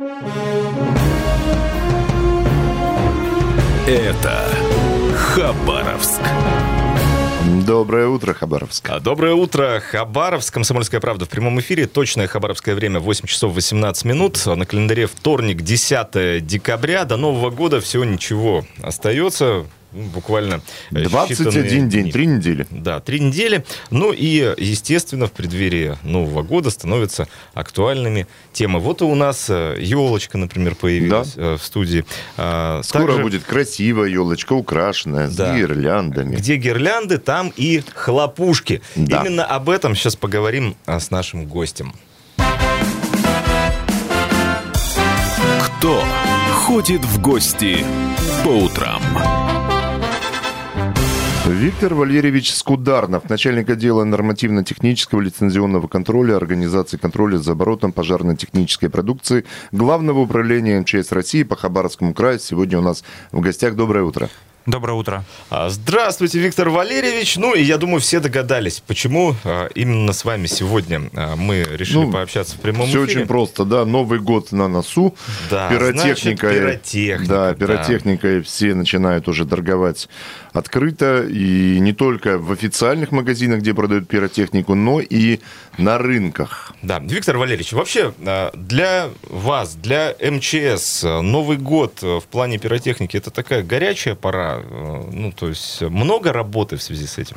Это Хабаровск. Доброе утро, Хабаровск. Доброе утро, Хабаровск. «Комсомольская правда» в прямом эфире. Точное хабаровское время 8 часов 18 минут. На календаре вторник, 10 декабря. До Нового года всего ничего остается. Буквально 21 день, 3 недели. Да, 3 недели. Ну и, естественно, в преддверии Нового года становятся актуальными темы. Вот и у нас елочка, например, появилась в студии. Скоро Также будет красивая елочка, украшенная, с гирляндами. Где гирлянды, там и хлопушки. Да. Именно об этом сейчас поговорим с нашим гостем. Кто ходит в гости по утрам? Виктор Валерьевич Скударнов, начальник отдела нормативно-технического лицензионного контроля, организации контроля за оборотом пожарно-технической продукции Главного управления МЧС России по Хабаровскому краю. Сегодня у нас в гостях. Доброе утро. Доброе утро. Здравствуйте, Виктор Валерьевич. Ну, и я думаю, все догадались, почему именно с вами сегодня мы решили пообщаться в прямом эфире. Все очень просто, да. Новый год на носу. Да, пиротехникой, пиротехникой все начинают уже торговать открыто. И не только в официальных магазинах, где продают пиротехнику, но и на рынках. Да, Виктор Валерьевич, вообще для вас, для МЧС, Новый год в плане пиротехники — это такая горячая пора? Ну, то есть много работы в связи с этим?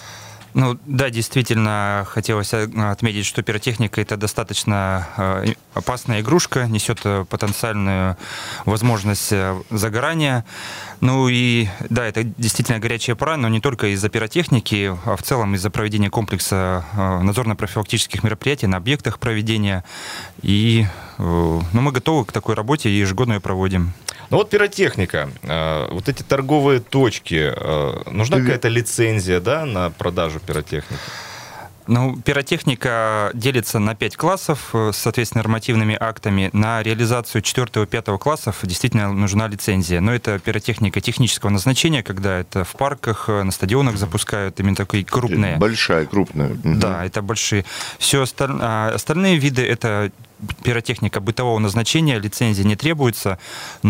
Ну, да, действительно, хотелось отметить, что пиротехника — это достаточно опасная игрушка, несет потенциальную возможность загорания. Ну и, да, это действительно горячая пора, но не только из-за пиротехники, а в целом из-за проведения комплекса надзорно-профилактических мероприятий на объектах проведения. И мы готовы к такой работе и ежегодно ее проводим. Ну вот пиротехника, вот эти торговые точки, нужна какая-то лицензия, да, на продажу пиротехники? Ну, пиротехника делится на 5 классов с, соответственно, нормативными актами. На реализацию 4-5 классов действительно нужна лицензия. Но это пиротехника технического назначения, когда это в парках, на стадионах запускают, именно такие крупные. Большая, крупная. Да, это большие. Все остальные виды — это пиротехника бытового назначения, лицензии не требуется,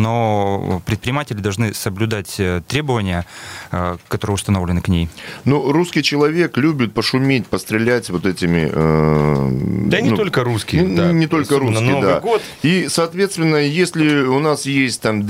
но предприниматели должны соблюдать требования, которые установлены к ней. Ну, русский человек любит пошуметь, пострелять вот этими... Да не только русские. Не только русские, да. Год. И, соответственно, если у нас есть там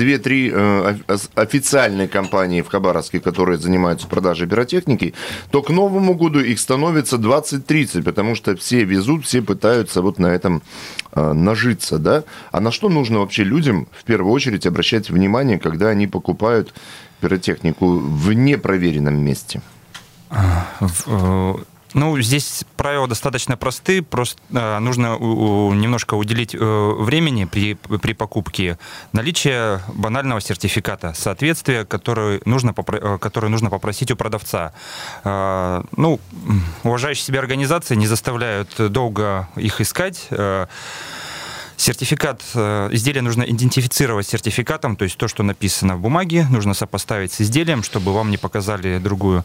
2-3 официальные компании в Хабаровске, которые занимаются продажей пиротехники, то к Новому году их становится 20-30, потому что все везут, все пытаются вот на этом нажиться, да? А на что нужно вообще людям в первую очередь обращать внимание, когда они покупают пиротехнику в непроверенном месте? Ну, здесь правила достаточно просты, просто нужно немножко уделить времени при покупке. Наличие банального сертификата соответствия, который нужно попросить у продавца. Ну, уважающие себя организации не заставляют долго их искать. Сертификат, изделие нужно идентифицировать сертификатом, то есть то, что написано в бумаге, нужно сопоставить с изделием, чтобы вам не показали другую.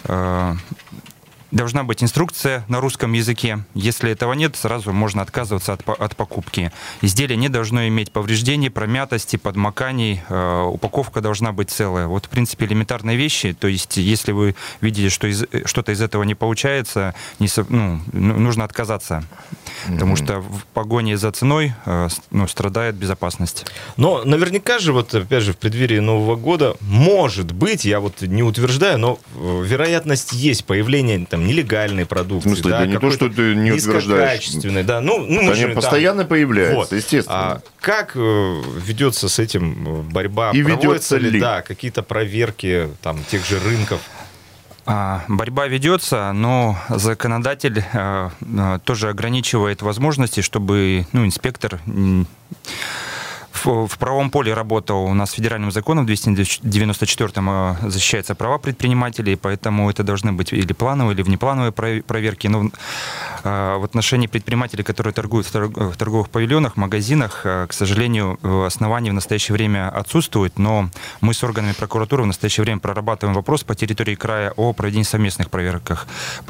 Должна быть инструкция на русском языке. Если этого нет, сразу можно отказываться от покупки. Изделие не должно иметь повреждений, промятости, подмоканий. Упаковка должна быть целая. Вот, в принципе, элементарные вещи. То есть, если вы видите, что что-то из этого не получается, нужно отказаться. Потому что в погоне за ценой страдает безопасность. Но наверняка же, вот опять же, в преддверии Нового года, может быть, я вот не утверждаю, но вероятность есть появления там нелегальной продукции. В смысле, да, не то, что ты не утверждаешь. Низкокачественной, да. Они постоянно появляются, естественно. Как ведется с этим борьба? И Проводятся ведется ли? Да, какие-то проверки там, тех же рынков? Борьба ведется, но законодатель тоже ограничивает возможности, чтобы инспектор В правом поле работа у нас федеральным законом 294-м защищаются права предпринимателей, поэтому это должны быть или плановые, или внеплановые проверки. Но в отношении предпринимателей, которые торгуют в торговых павильонах, магазинах, к сожалению, основания в настоящее время отсутствуют, но мы с органами прокуратуры в настоящее время прорабатываем вопрос по территории края о проведении совместных проверок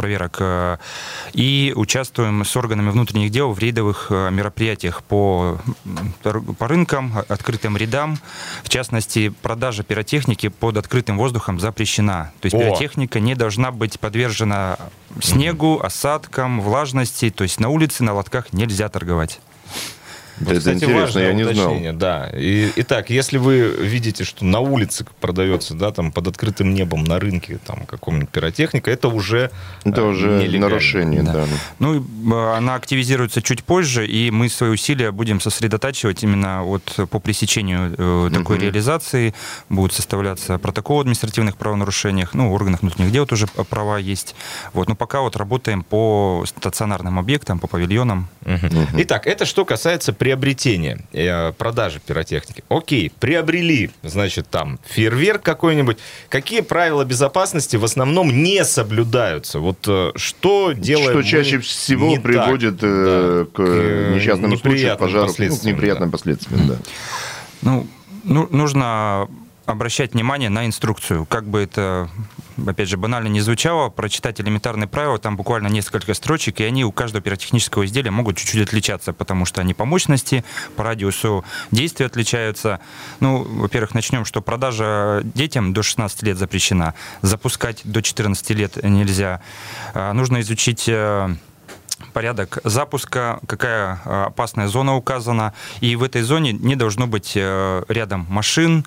и участвуем с органами внутренних дел в рейдовых мероприятиях по рынкам, открытым рядам. В частности, продажа пиротехники под открытым воздухом запрещена. То есть пиротехника не должна быть подвержена снегу, осадкам, влажности. То есть на улице, на лотках нельзя торговать. Вот, это, кстати, интересно, я не знал. Да. Итак, если вы видите, что на улице продается, да, там под открытым небом на рынке там каком-нибудь пиротехника, это уже нарушение. Да. Ну, она активизируется чуть позже, и мы свои усилия будем сосредотачивать именно по пресечению такой реализации. Будут составляться протоколы о административных правонарушениях, в органах внутренних дел тоже права есть. Но пока работаем по стационарным объектам, по павильонам. Итак, это что касается приобретения, продажи пиротехники. Окей, приобрели, значит, там фейерверк какой-нибудь. Какие правила безопасности в основном не соблюдаются? Что делаем? Что чаще всего приводит к несчастным случаям, пожарам, к неприятным последствиям. Да. Нужно обращать внимание на инструкцию. Как бы это, опять же, банально не звучало, прочитать элементарные правила, там буквально несколько строчек, и они у каждого пиротехнического изделия могут чуть-чуть отличаться, потому что они по мощности, по радиусу действия отличаются. Во-первых, начнем, что продажа детям до 16 лет запрещена, запускать до 14 лет нельзя. Нужно изучить порядок запуска, какая опасная зона указана, и в этой зоне не должно быть рядом машин,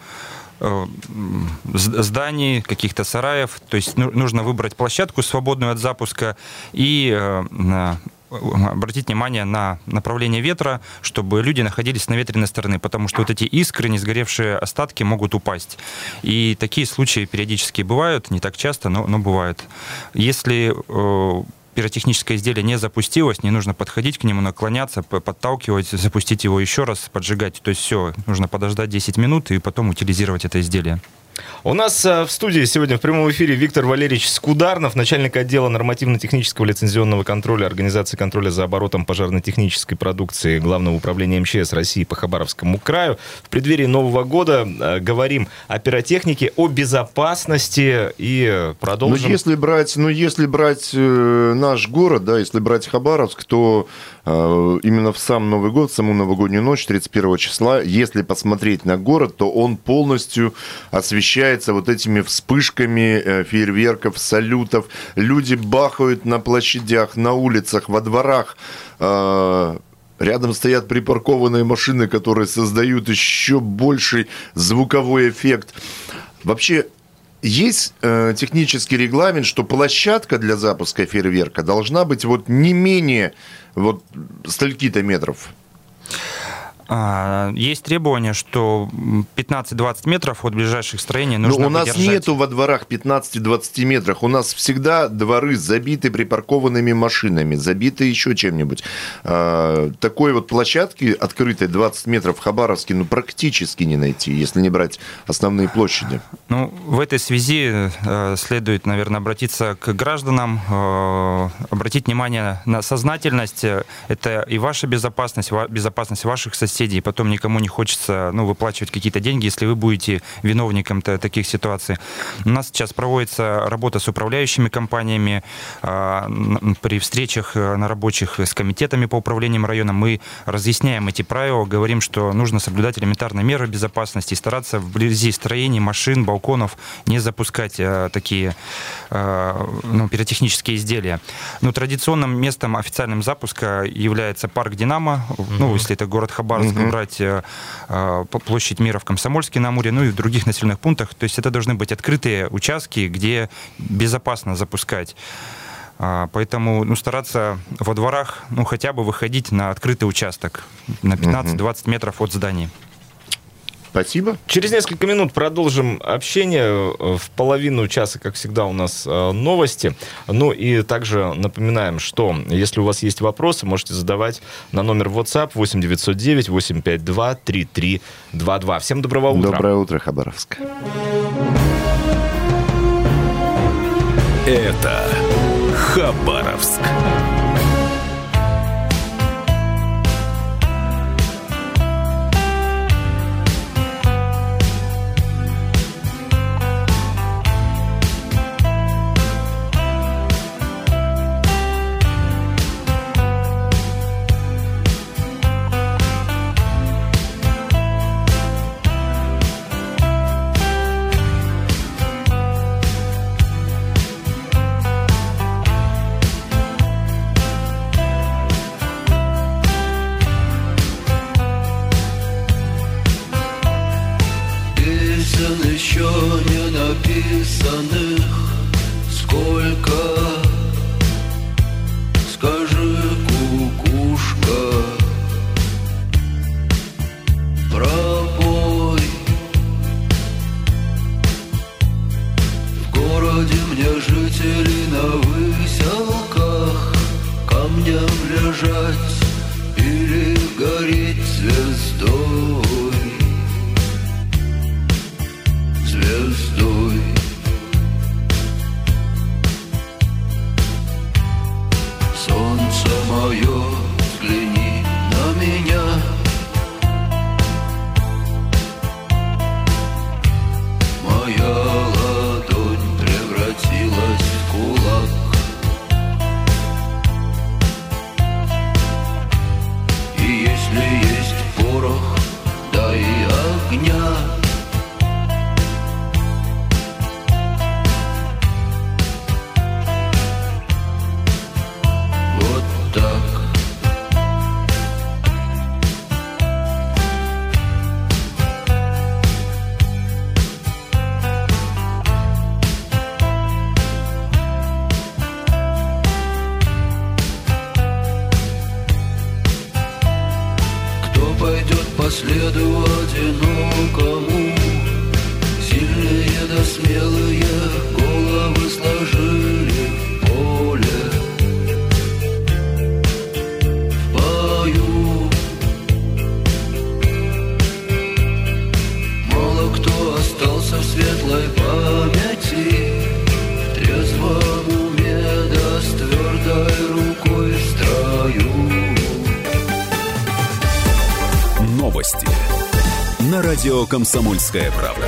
зданий, каких-то сараев. То есть нужно выбрать площадку, свободную от запуска, и обратить внимание на направление ветра, чтобы люди находились с наветренной стороны, потому что эти искры, не сгоревшие остатки могут упасть. И такие случаи периодически бывают, не так часто, но бывают. Если пиротехническое изделие не запустилось, не нужно подходить к нему, наклоняться, подталкивать, запустить его еще раз, поджигать. То есть все, нужно подождать 10 минут и потом утилизировать это изделие. У нас в студии сегодня в прямом эфире Виктор Валерьевич Скударнов, начальник отдела нормативно-технического лицензионного контроля Организации контроля за оборотом пожарно-технической продукции Главного управления МЧС России по Хабаровскому краю. В преддверии Нового года говорим о пиротехнике, о безопасности и продолжим. Если брать наш город, если брать Хабаровск, то именно в сам Новый год, в саму новогоднюю ночь, 31 числа, если посмотреть на город, то он полностью освещается этими вспышками фейерверков, салютов. Люди бахают на площадях, на улицах, во дворах. Рядом стоят припаркованные машины, которые создают еще больший звуковой эффект. Вообще, есть технический регламент, что площадка для запуска фейерверка должна быть не менее стольки-то метров. Есть требование, что 15-20 метров от ближайших строений нужно выдержать. Но у нас нету во дворах 15-20 метрах. У нас всегда дворы забиты припаркованными машинами, забиты еще чем-нибудь. Такой площадки открытой 20 метров в Хабаровске практически не найти, если не брать основные площади. В этой связи следует, наверное, обратиться к гражданам, обратить внимание на сознательность. Это и ваша безопасность, безопасность ваших соседей. И потом никому не хочется выплачивать какие-то деньги, если вы будете виновником таких ситуаций. У нас сейчас проводится работа с управляющими компаниями. При встречах на рабочих с комитетами по управлениям районом мы разъясняем эти правила, говорим, что нужно соблюдать элементарные меры безопасности и стараться вблизи строений, машин, балконов не запускать такие пиротехнические изделия. Традиционным местом официальным запуска является парк «Динамо», если это город Хабаровск, брать площадь Мира в Комсомольске-на-Амуре, и в других населенных пунктах. То есть это должны быть открытые участки, где безопасно запускать. Поэтому стараться во дворах хотя бы выходить на открытый участок на 15-20 метров от зданий. Спасибо. Через несколько минут продолжим общение. В половину часа, как всегда, у нас новости. Ну и также напоминаем, что если у вас есть вопросы, можете задавать на номер WhatsApp 8-909-852-3322. Всем доброго утра. Доброе утро, Хабаровск. Это Хабаровск. Еще не написанных сколько, скажи, кукушка, пропой. В городе мне жители на выселках камнем лежать или гореть звездой. Звездой. Солнце мое, взгляни на меня. Моя ладонь превратилась в кулак. И если есть порох, дай огня. По следу одинокому, сильные да смелые головы сложили в поле. В бою мало кто остался в светлой памяти, в трезвом уме да с твердой рукой в строю. Новости на радио «Комсомольская правда».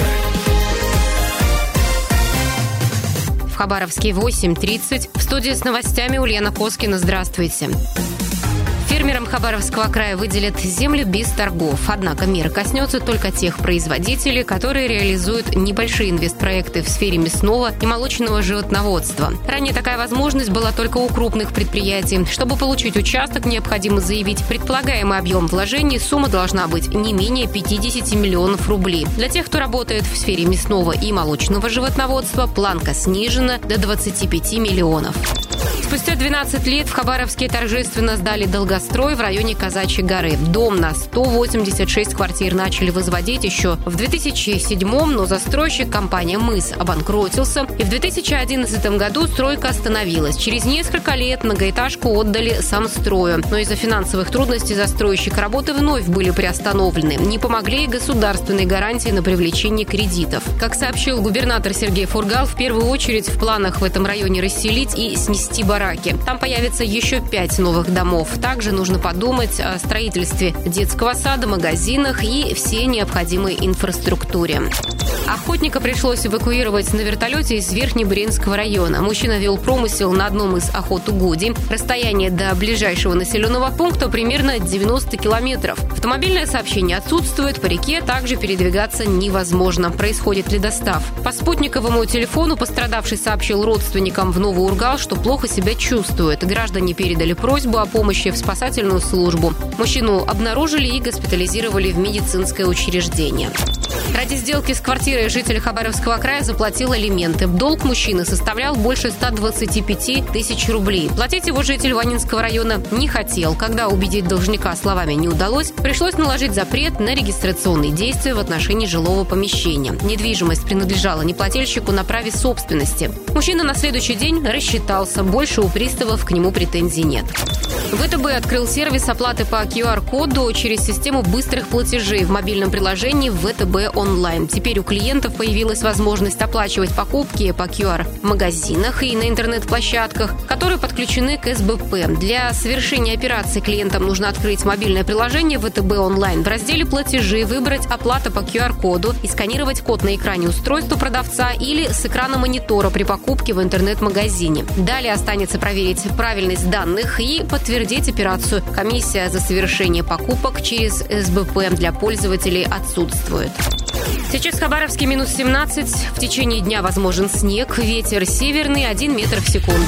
В Хабаровске 8:30. В студии с новостями Ульяна Коскина. Здравствуйте. Фермерам Хабаровского края выделят землю без торгов. Однако мера коснется только тех производителей, которые реализуют небольшие инвестпроекты в сфере мясного и молочного животноводства. Ранее такая возможность была только у крупных предприятий. Чтобы получить участок, необходимо заявить предполагаемый объем вложений. Сумма должна быть не менее 50 миллионов рублей. Для тех, кто работает в сфере мясного и молочного животноводства, планка снижена до 25 миллионов. Спустя 12 лет в Хабаровске торжественно сдали долгострой в районе Казачьей горы. Дом на 186 квартир начали возводить еще в 2007-м, но застройщик, компания «Мыс», обанкротился, и в 2011 году стройка остановилась. Через несколько лет многоэтажку отдали самстрою, но из-за финансовых трудностей застройщик работы вновь были приостановлены. Не помогли и государственные гарантии на привлечение кредитов. Как сообщил губернатор Сергей Фургал, в первую очередь в планах в этом районе расселить и снести бараки. Там появится еще 5 новых домов. Также нужно подумать о строительстве детского сада, магазинах и всей необходимой инфраструктуре. Охотника пришлось эвакуировать на вертолете из Верхнебуренского района. Мужчина вел промысел на одном из охотугодий. Расстояние до ближайшего населенного пункта примерно 90 километров. Автомобильное сообщение отсутствует, по реке также передвигаться невозможно. Происходит ледостав. По спутниковому телефону пострадавший сообщил родственникам в Новоургал, что плохо себя чувствует. Граждане передали просьбу о помощи в спасательную службу. Мужчину обнаружили и госпитализировали в медицинское учреждение. Ради сделки с квартирой житель Хабаровского края заплатил алименты. Долг мужчины составлял больше 125 тысяч рублей. Платить его житель Ванинского района не хотел. Когда убедить должника словами не удалось, пришлось наложить запрет на регистрационные действия в отношении жилого помещения. Недвижимость принадлежала неплательщику на праве собственности. Мужчина на следующий день рассчитался. Больше у приставов к нему претензий нет. ВТБ открыл сервис оплаты по QR-коду через систему быстрых платежей в мобильном приложении ВТБ онлайн. Теперь у клиентов появилась возможность оплачивать покупки по QR в магазинах и на интернет-площадках, которые подключены к СБП. Для совершения операции клиентам нужно открыть мобильное приложение ВТБ онлайн. В разделе «Платежи» выбрать «Оплата по QR-коду» и сканировать код на экране устройства продавца или с экрана монитора при покупке в интернет-магазине. Далее останется проверить правильность данных и подтвердить операцию. Комиссия за совершение покупок через СБП для пользователей отсутствует. Сейчас в Хабаровске минус 17. В течение дня возможен снег. Ветер северный 1 метр в секунду.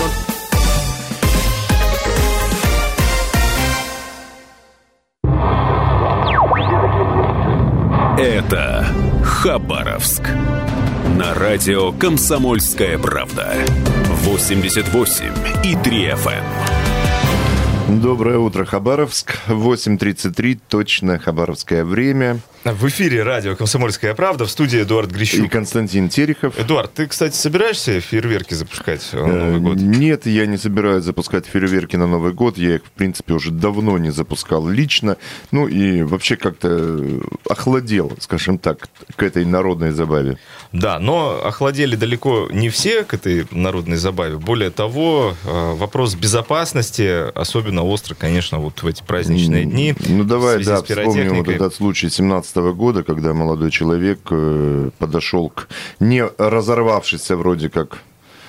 Это Хабаровск. На радио «Комсомольская правда». 88,3 FM. Доброе утро, Хабаровск. 8:33, точно хабаровское время. В эфире радио «Комсомольская правда», в студии Эдуард Грищук. И Константин Терехов. Эдуард, ты, кстати, собираешься фейерверки запускать на Новый год? Нет, я не собираюсь запускать фейерверки на Новый год. Я их, в принципе, уже давно не запускал лично. Ну и вообще как-то охладел, скажем так, к этой народной забаве. Да, но охладели далеко не все к этой народной забаве. Более того, вопрос безопасности особенно остро, конечно, вот в эти праздничные дни. Ну давай, да, вспомним вот этот случай 17 года, когда молодой человек подошел к не разорвавшейся вроде как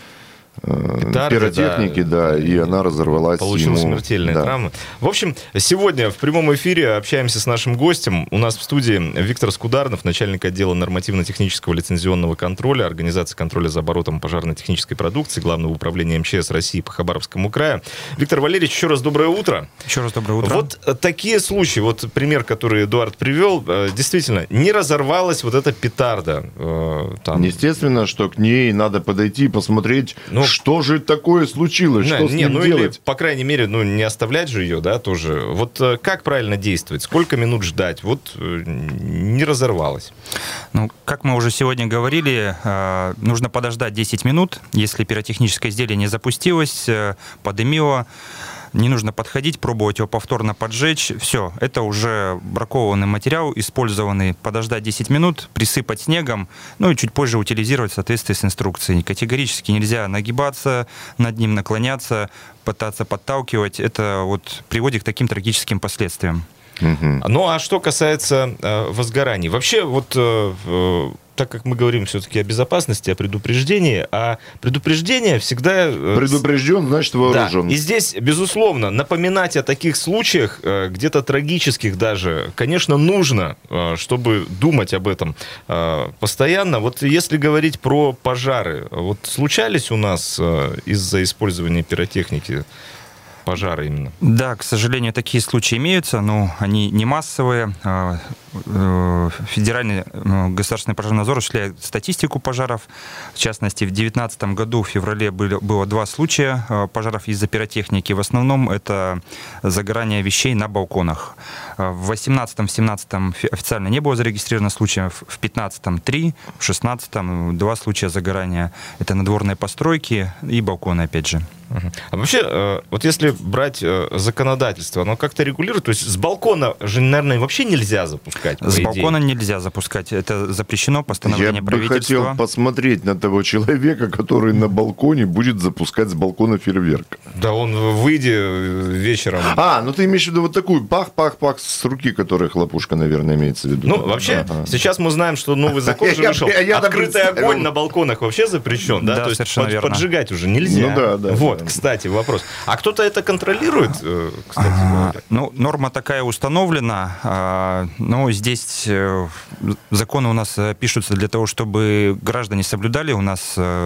пиротехники, да, и она разорвалась. Получил смертельные травмы. В общем, сегодня в прямом эфире общаемся с нашим гостем. У нас в студии Виктор Скударнов, начальник отдела нормативно-технического лицензионного контроля, организации контроля за оборотом пожарно-технической продукции, Главного управления МЧС России по Хабаровскому краю. Виктор Валерьевич, еще раз доброе утро. Еще раз доброе утро. Вот такие случаи, вот пример, который Эдуард привел, действительно, не разорвалась вот эта петарда. Там. Естественно, что к ней надо подойти и посмотреть, что же такое случилось, что с ней делать? Или, по крайней мере, не оставлять же ее, да, тоже. Вот как правильно действовать? Сколько минут ждать? Вот не разорвалась. Ну, как мы уже сегодня говорили, нужно подождать 10 минут. Если пиротехническое изделие не запустилось, подымило, не нужно подходить, пробовать его повторно поджечь. Все, это уже бракованный материал, использованный. Подождать 10 минут, присыпать снегом, ну и чуть позже утилизировать в соответствии с инструкцией. Категорически нельзя нагибаться над ним, наклоняться, пытаться подталкивать. Это вот приводит к таким трагическим последствиям. Ну, а что касается возгораний? Вообще, вот так как мы говорим все-таки о безопасности, о предупреждении, а предупреждение всегда... Предупрежден, значит вооружен. Да. И здесь, безусловно, напоминать о таких случаях, где-то трагических даже, конечно, нужно, чтобы думать об этом постоянно. Вот если говорить про пожары, вот случались у нас из-за использования пиротехники пожары именно? Да, к сожалению, такие случаи имеются, но они не массовые. Федеральный государственный пожарный надзор осуществляет статистику пожаров. В частности, в 2019 году, в феврале, было 2 случая пожаров из-за пиротехники. В основном это загорание вещей на балконах. В 2018-2017 официально не было зарегистрировано случаев, в 2015 3, в 2016 2 случая загорания. Это надворные постройки и балконы, опять же. А вообще, вот если брать законодательство, оно как-то регулирует? То есть с балкона же, наверное, вообще нельзя запускать? С балкона нельзя запускать. Это запрещено, постановление правительства. Я бы хотел посмотреть на того человека, который на балконе будет запускать с балкона фейерверк. Да он выйдет вечером. Ну ты имеешь в виду вот такую пах-пах-пах с руки, которая хлопушка, наверное, имеется в виду. Ну, вообще, сейчас мы знаем, что новый закон же вышел. Открытый огонь на балконах вообще запрещен, да? То есть поджигать уже нельзя. Ну да, да. Вот, кстати, вопрос. А кто-то это контролирует, кстати говоря? Ну, норма такая установлена, но здесь законы у нас пишутся для того, чтобы граждане соблюдали. У нас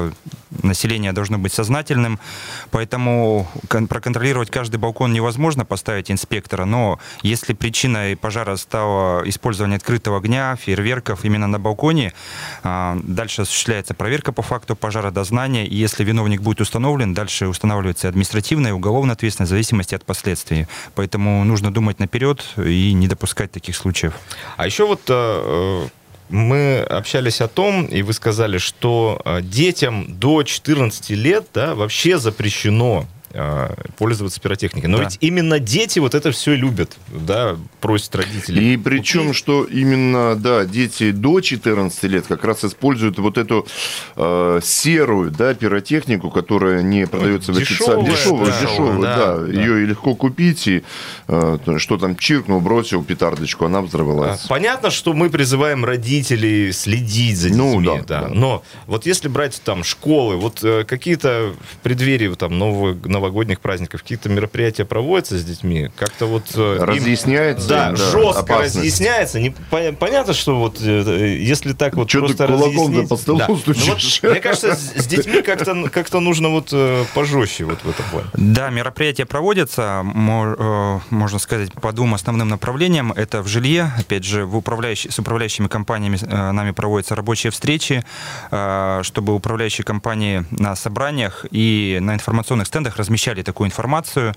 население должно быть сознательным, поэтому проконтролировать каждый балкон невозможно, поставить инспектора, но если причиной пожара стало использование открытого огня, фейерверков именно на балконе, дальше осуществляется проверка по факту пожара, дознание, и если виновник будет установлен, дальше устанавливается административная и уголовная ответственность в зависимости от последствий. Поэтому нужно думать наперед и не допускать таких случаев. А еще вот мы общались о том, и вы сказали, что детям до 14 лет, да, вообще запрещено пользоваться пиротехникой. Но ведь именно дети вот это все любят, да, просят родителей. И причем, что именно, да, дети до 14 лет как раз используют вот эту серую, да, пиротехнику, которая не продается в официальном... Дешевая, да. Ее и легко купить, и что там, чиркнул, бросил петардочку, она взорвалась. Понятно, что мы призываем родителей следить за детьми, да. Но вот если брать там школы, вот какие-то в преддверии там новогодних праздников какие-то мероприятия проводятся с детьми, как-то вот... Разъясняется? Да, жестко разъясняется. Понятно, что вот если так вот что просто разъяснить... по столу стучишь? Мне кажется, с детьми как-то нужно вот пожестче вот в этом плане. Да, мероприятия проводятся, можно сказать, по двум основным направлениям. Это в жилье, опять же, с управляющими компаниями нами проводятся рабочие встречи, чтобы управляющие компании на собраниях и на информационных стендах размещали такую информацию.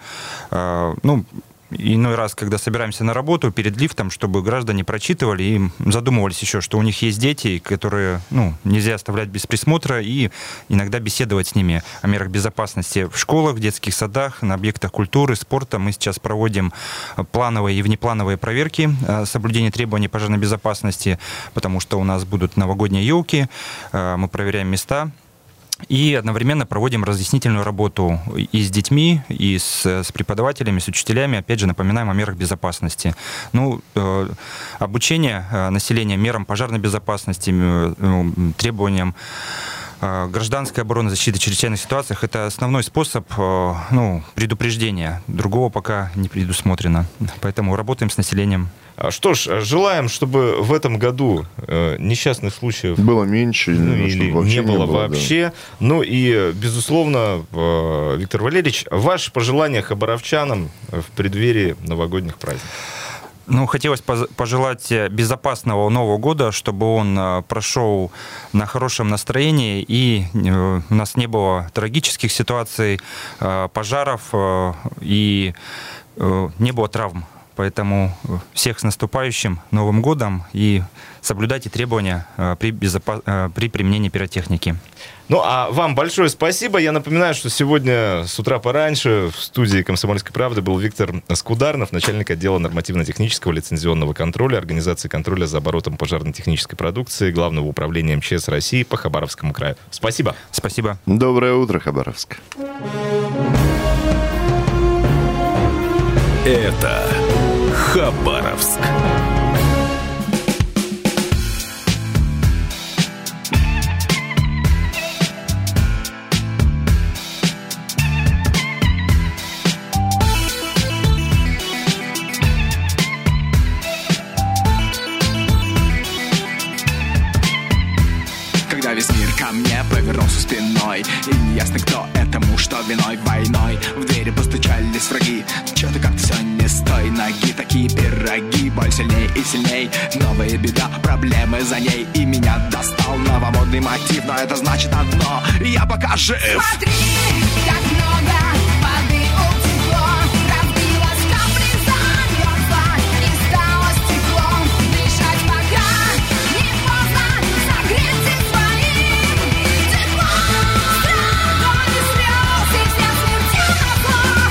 Иной раз, когда собираемся на работу, перед лифтом, чтобы граждане прочитывали и задумывались еще, что у них есть дети, которые нельзя оставлять без присмотра, и иногда беседовать с ними о мерах безопасности в школах, в детских садах, на объектах культуры, спорта. Мы сейчас проводим плановые и внеплановые проверки соблюдения требований пожарной безопасности, потому что у нас будут новогодние елки, мы проверяем места. И одновременно проводим разъяснительную работу и с детьми, и с преподавателями, с учителями. Опять же, напоминаем о мерах безопасности. Обучение населения мерам пожарной безопасности, требованиям гражданской обороны, защиты в чрезвычайных ситуациях – это основной способ предупреждения. Другого пока не предусмотрено. Поэтому работаем с населением. Что ж, желаем, чтобы в этом году несчастных случаев было меньше, или не было вообще. Да. Ну и, безусловно, Виктор Валерьевич, ваши пожелания хабаровчанам в преддверии новогодних праздников. Хотелось пожелать безопасного Нового года, чтобы он прошел на хорошем настроении, и у нас не было трагических ситуаций, пожаров, и не было травм. Поэтому всех с наступающим Новым годом, и соблюдайте требования при применении пиротехники. А вам большое спасибо. Я напоминаю, что сегодня с утра пораньше в студии «Комсомольской правды» был Виктор Скударнов, начальник отдела нормативно-технического лицензионного контроля, организации контроля за оборотом пожарно-технической продукции Главного управления МЧС России по Хабаровскому краю. Спасибо. Спасибо. Доброе утро, Хабаровск. Это Хабаровск. Когда весь мир ко мне повернулся спиной, и неясно, кто этому, что виной. Войной в двери постучались враги. Чё-то как-то все не с той ноги. Такие пироги, боль сильней и сильней. Новая беда, проблемы за ней. И меня достал новомодный мотив. Но это значит одно: я пока жив. Смотри, как много воды утекло, разбилась капли, замерзла и стало стекло. Дышать пока не поздно, согреться своим теплом. Страх и слез, и вся смертельно зло.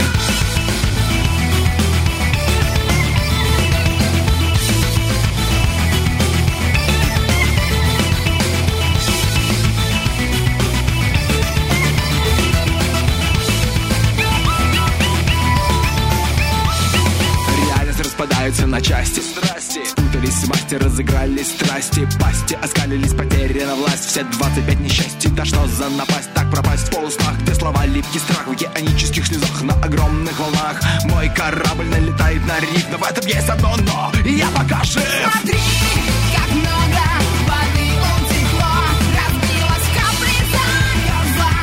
Распадаются на части. Страсти путались масти, разыгрались страсти. Пасти оскалились, потеряна власть. Все 25 несчастий, да что за напасть? Так пропасть в полуснах, где слова липкий страх. В океанических слезах на огромных волнах. Мой корабль налетает на риф, но в этом есть одно но. Я пока жив. Смотри, как много воды утекло, разбилась капли, замерзла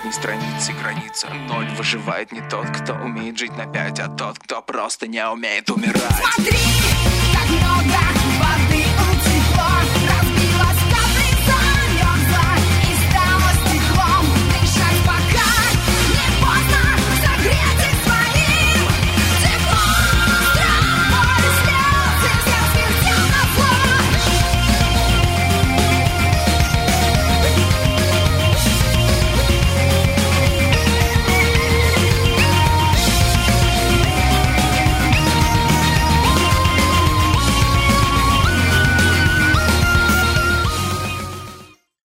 последней страницы граница. Ноль выживает не тот, кто умеет жить на 5, а тот, кто просто не умеет умирать. Смотри!